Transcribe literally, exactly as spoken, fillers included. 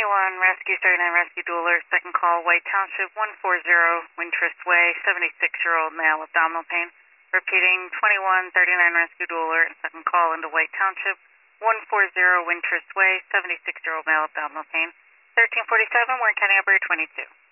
twenty-one, Rescue thirty-nine, Rescue Dueler, second call, White Township, one forty, Wintrust Way, seventy-six-year-old male, abdominal pain. Repeating, twenty-one, thirty-nine, Rescue Dueler, second call into White Township, one forty, Wintrust Way, seventy-six-year-old male, abdominal pain. thirteen forty-seven, Warren County Operator twenty-two.